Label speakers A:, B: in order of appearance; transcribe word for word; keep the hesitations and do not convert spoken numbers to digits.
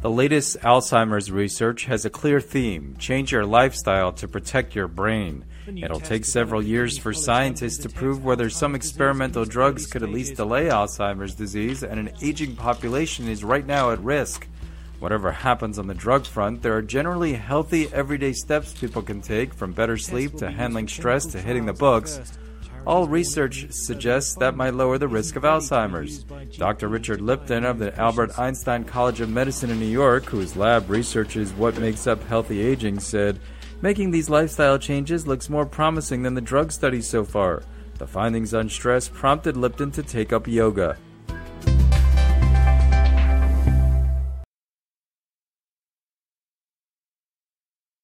A: The latest Alzheimer's research has a clear theme: change your lifestyle to protect your brain. It'll take several years for scientists to prove whether some experimental drugs could at least delay Alzheimer's disease, and an aging population is right now at risk. Whatever happens on the drug front, there are generally healthy everyday steps people can take, from better sleep to handling stress to hitting the books. All research suggests that might lower the risk of Alzheimer's. Doctor Richard Lipton of the Albert Einstein College of Medicine in New York, whose lab researches what makes up healthy aging, said, "Making these lifestyle changes looks more promising than the drug studies so far." The findings on stress prompted Lipton to take up yoga.